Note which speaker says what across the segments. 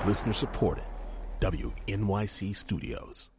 Speaker 1: Listener supported. WNYC Studios.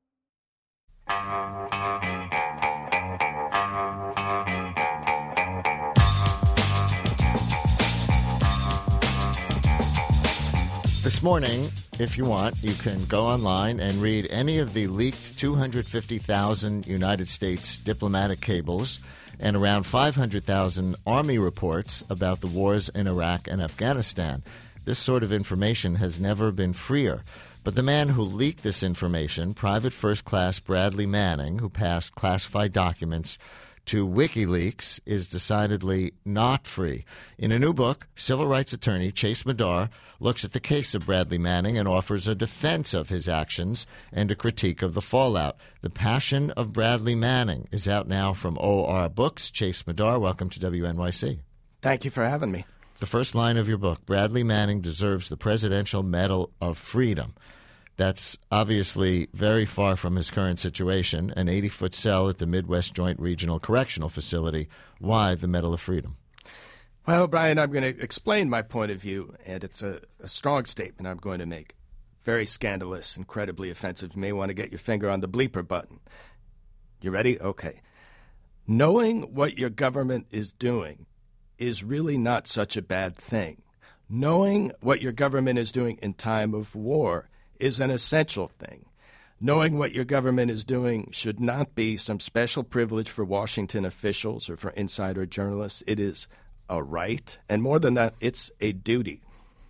Speaker 2: This morning, if you want, you can go online and read any of the leaked 250,000 United States diplomatic cables and around 500,000 Army reports about the wars in Iraq and Afghanistan. This sort of information has never been freer. But the man who leaked this information, Private First Class Bradley Manning, who passed classified documents to WikiLeaks, is decidedly not free. In a new book, civil rights attorney Chase Madar looks at the case of Bradley Manning and offers a defense of his actions and a critique of the fallout. The Passion of Bradley Manning is out now from OR Books. Chase Madar, welcome to WNYC.
Speaker 3: Thank you for having me.
Speaker 2: The first line of your book, Bradley Manning deserves the Presidential Medal of Freedom. That's obviously very far from his current situation, an 80-foot cell at the Midwest Joint Regional Correctional Facility. Why the Medal of Freedom?
Speaker 3: Well, Brian, I'm going to explain my point of view, and it's a strong statement I'm going to make. Very scandalous, incredibly offensive. You may want to get your finger on the bleeper button. You ready? Okay. Knowing what your government is doing is really not such a bad thing. Knowing what your government is doing in time of war is an essential thing. Knowing what your government is doing should not be some special privilege for Washington officials or for insider journalists. It is a right, and more than that, it's a duty.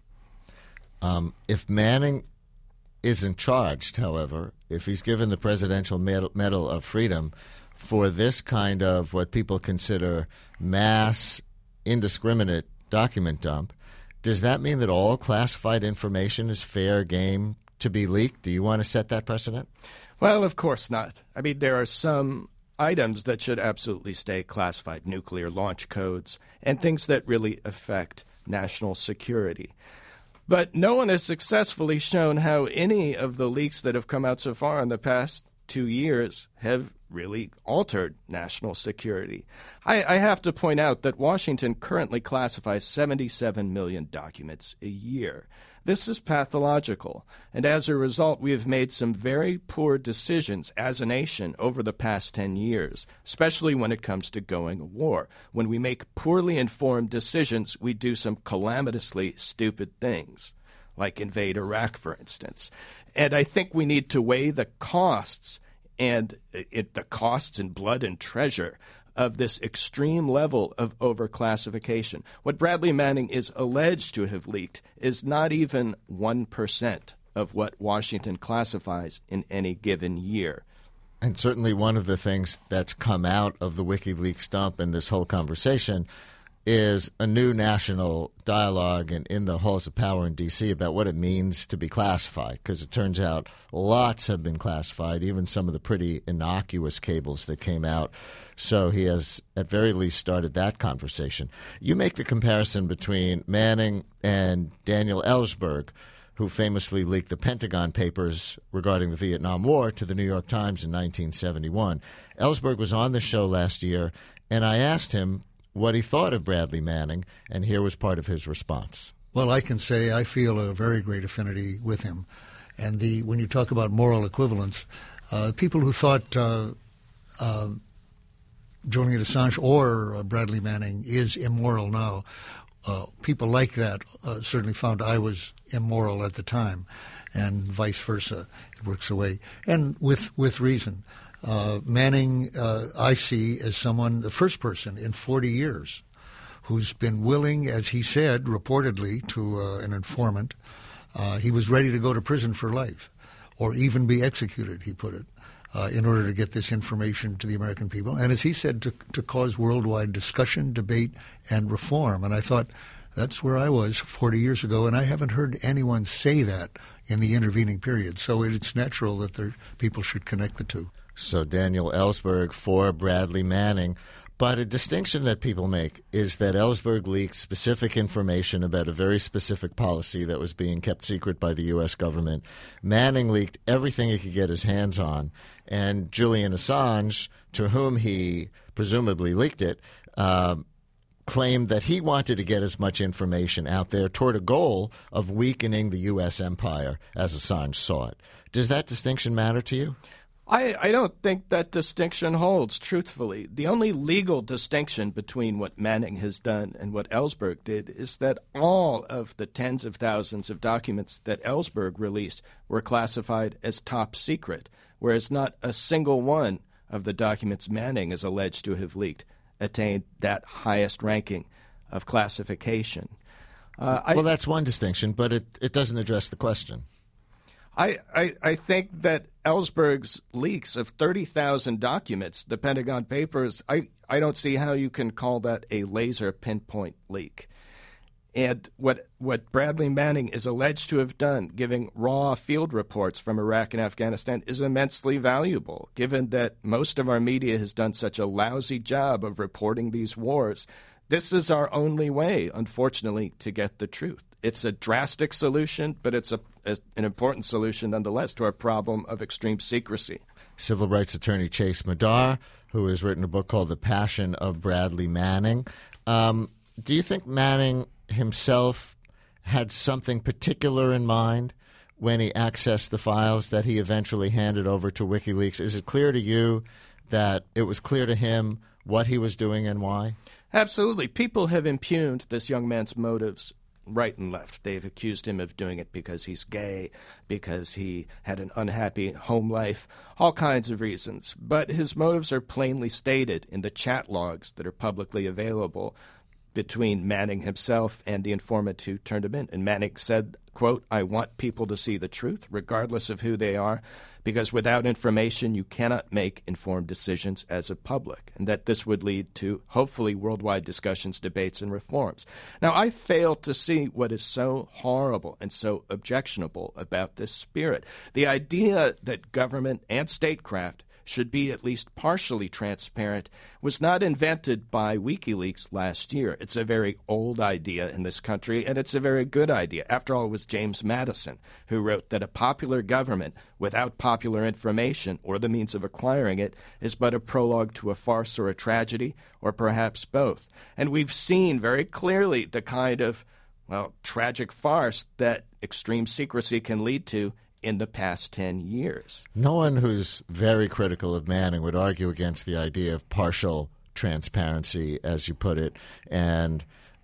Speaker 2: If Manning isn't charged, however, if he's given the Presidential Medal of Freedom for this kind of what people consider mass, indiscriminate document dump, does that mean that all classified information is fair game to be leaked? Do you want to set that precedent?
Speaker 3: Well, of course not. I mean, there are some items that should absolutely stay classified, nuclear launch codes, and things that really affect national security. But no one has successfully shown how any of the leaks that have come out so far in the past 2 years have really altered national security. I have to point out that Washington currently classifies 77 million documents a year. This is pathological, and as a result, we have made some very poor decisions as a nation over the past 10 years, especially when it comes to going to war. When we make poorly informed decisions, we do some calamitously stupid things, like invade Iraq, for instance. And I think we need to weigh the costs and the costs in blood and treasure of this extreme level of overclassification. What Bradley Manning is alleged to have leaked is not even 1% of what Washington classifies in any given year.
Speaker 2: And certainly one of the things that's come out of the WikiLeaks dump and this whole conversation is a new national dialogue in the halls of power in D.C. about what it means to be classified, because it turns out lots have been classified, even some of the pretty innocuous cables that came out. So he has, at very least, started that conversation. You make the comparison between Manning and Daniel Ellsberg, who famously leaked the Pentagon Papers regarding the Vietnam War to the New York Times in 1971. Ellsberg was on the show last year, and I asked him what he thought of Bradley Manning, and here was part of his response.
Speaker 4: Well, I can say I feel a very great affinity with him. And when you talk about moral equivalence, people who thought Julian Assange or Bradley Manning is immoral now, people like that certainly found I was immoral at the time, and vice versa. It works away, and with reason. Manning, I see as the first person in 40 years who's been willing, as he said, reportedly to an informant, he was ready to go to prison for life or even be executed, he put it, in order to get this information to the American people. And as he said, to cause worldwide discussion, debate, and reform. And I thought, that's where I was 40 years ago, and I haven't heard anyone say that in the intervening period. So it's natural that people should connect the two.
Speaker 2: So Daniel Ellsberg for Bradley Manning. But a distinction that people make is that Ellsberg leaked specific information about a very specific policy that was being kept secret by the U.S. government. Manning leaked everything he could get his hands on. And Julian Assange, to whom he presumably leaked it, claimed that he wanted to get as much information out there toward a goal of weakening the U.S. empire as Assange saw it. Does that distinction matter to you?
Speaker 3: I don't think that distinction holds, truthfully. The only legal distinction between what Manning has done and what Ellsberg did is that all of the tens of thousands of documents that Ellsberg released were classified as top secret, whereas not a single one of the documents Manning is alleged to have leaked attained that highest ranking of classification.
Speaker 2: Well, that's one distinction, but it doesn't address the question.
Speaker 3: I think that Ellsberg's leaks of 30,000 documents, the Pentagon Papers, I don't see how you can call that a laser pinpoint leak. And what Bradley Manning is alleged to have done, giving raw field reports from Iraq and Afghanistan, is immensely valuable, given that most of our media has done such a lousy job of reporting these wars. This is our only way, unfortunately, to get the truth. It's a drastic solution, but it's an important solution nonetheless to our problem of extreme secrecy.
Speaker 2: Civil rights attorney Chase Madar, who has written a book called The Passion of Bradley Manning. Do you think Manning himself had something particular in mind when he accessed the files that he eventually handed over to WikiLeaks? Is it clear to you that it was clear to him what he was doing and why?
Speaker 3: Absolutely. People have impugned this young man's motives right and left. They've accused him of doing it because he's gay, because he had an unhappy home life, all kinds of reasons. But his motives are plainly stated in the chat logs that are publicly available between Manning himself and the informant who turned him in. And Manning said, quote, "I want people to see the truth, regardless of who they are, because without information you cannot make informed decisions as a public," and that this would lead to, hopefully, worldwide discussions, debates, and reforms. Now, I fail to see what is so horrible and so objectionable about this spirit. The idea that government and statecraft should be at least partially transparent was not invented by WikiLeaks last year. It's a very old idea in this country, and it's a very good idea. After all, it was James Madison who wrote that a popular government without popular information or the means of acquiring it is but a prologue to a farce or a tragedy, or perhaps both. And we've seen very clearly the kind of, tragic farce that extreme secrecy can lead to in the past 10 years.
Speaker 2: No one who's very critical of Manning would argue against the idea of partial transparency, as you put it, and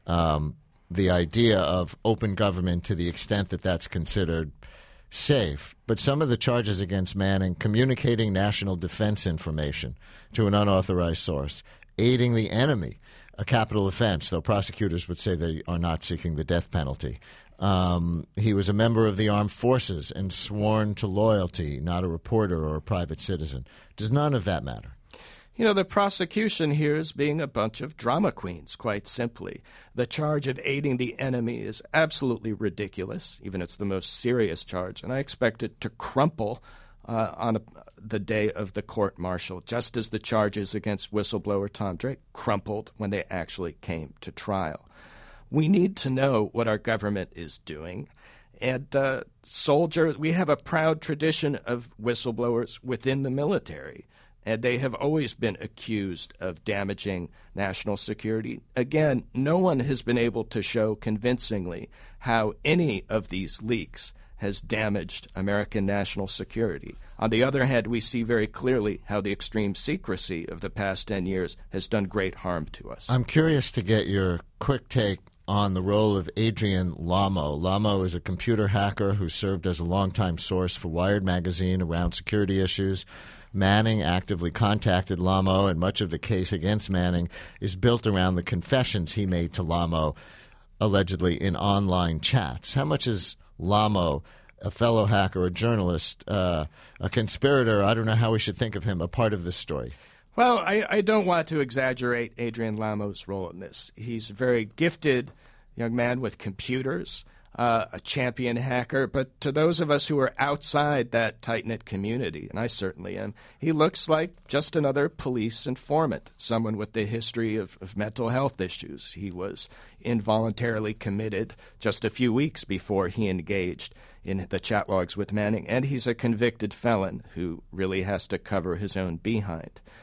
Speaker 2: the idea of open government to the extent that that's considered safe. But some of the charges against Manning, communicating national defense information to an unauthorized source, aiding the enemy, a capital offense, though prosecutors would say they are not seeking the death penalty. He was a member of the armed forces and sworn to loyalty, not a reporter or a private citizen. Does none of that matter?
Speaker 3: The prosecution here is being a bunch of drama queens, quite simply. The charge of aiding the enemy is absolutely ridiculous, even it's the most serious charge, and I expect it to crumple on the day of the court-martial, just as the charges against whistleblower Tom Drake crumpled when they actually came to trial. We need to know what our government is doing. And soldiers, we have a proud tradition of whistleblowers within the military, and they have always been accused of damaging national security. Again, no one has been able to show convincingly how any of these leaks has damaged American national security. On the other hand, we see very clearly how the extreme secrecy of the past 10 years has done great harm to us.
Speaker 2: I'm curious to get your quick take on the role of Adrian Lamo. Lamo is a computer hacker who served as a longtime source for Wired magazine around security issues. Manning actively contacted Lamo, and much of the case against Manning is built around the confessions he made to Lamo, allegedly in online chats. How much is Lamo, a fellow hacker, a journalist, a conspirator, I don't know how we should think of him, a part of this story?
Speaker 3: Well, I don't want to exaggerate Adrian Lamo's role in this. He's a very gifted young man with computers, a champion hacker. But to those of us who are outside that tight-knit community, and I certainly am, he looks like just another police informant, someone with a history of mental health issues. He was involuntarily committed just a few weeks before he engaged in the chat logs with Manning, and he's a convicted felon who really has to cover his own behind.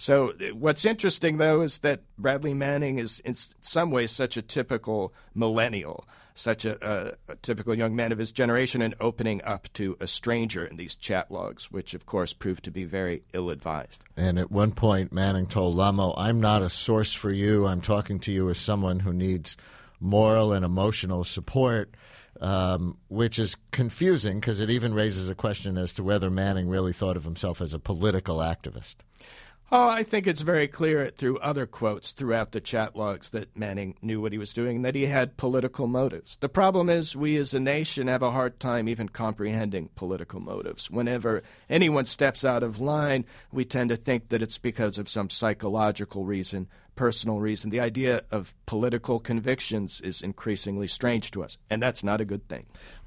Speaker 3: So what's interesting, though, is that Bradley Manning is in some ways such a typical millennial, such a typical young man of his generation, and opening up to a stranger in these chat logs, which, of course, proved to be very ill-advised.
Speaker 2: And at one point, Manning told Lamo, "I'm not a source for you. I'm talking to you as someone who needs moral and emotional support," which is confusing because it even raises a question as to whether Manning really thought of himself as a political activist.
Speaker 3: Oh, I think it's very clear through other quotes throughout the chat logs that Manning knew what he was doing and that he had political motives. The problem is we as a nation have a hard time even comprehending political motives. Whenever anyone steps out of line, we tend to think that it's because of some psychological reason, personal reason. The idea of political convictions is increasingly strange to us, and that's not a good thing.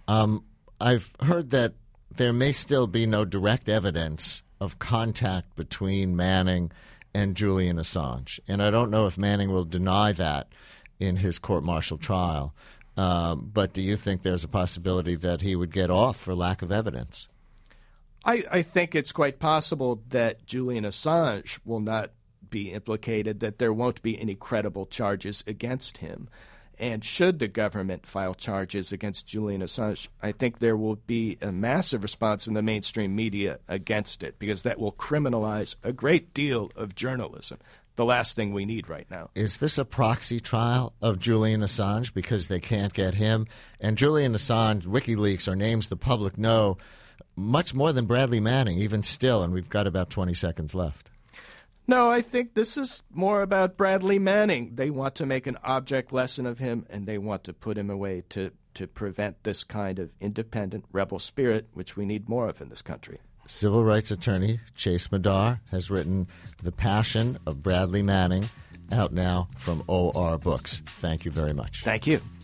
Speaker 2: I've heard that there may still be no direct evidence of contact between Manning and Julian Assange. And I don't know if Manning will deny that in his court-martial trial. But do you think there's a possibility that he would get off for lack of evidence?
Speaker 3: I think it's quite possible that Julian Assange will not be implicated, that there won't be any credible charges against him. And should the government file charges against Julian Assange, I think there will be a massive response in the mainstream media against it, because that will criminalize a great deal of journalism, the last thing we need right now.
Speaker 2: Is this a proxy trial of Julian Assange because they can't get him? And Julian Assange, WikiLeaks, are names the public know much more than Bradley Manning, even still, and we've got about 20 seconds left.
Speaker 3: No, I think this is more about Bradley Manning. They want to make an object lesson of him, and they want to put him away to prevent this kind of independent rebel spirit, which we need more of in this country.
Speaker 2: Civil rights attorney Chase Madar has written The Passion of Bradley Manning, out now from OR Books. Thank you very much.
Speaker 3: Thank you.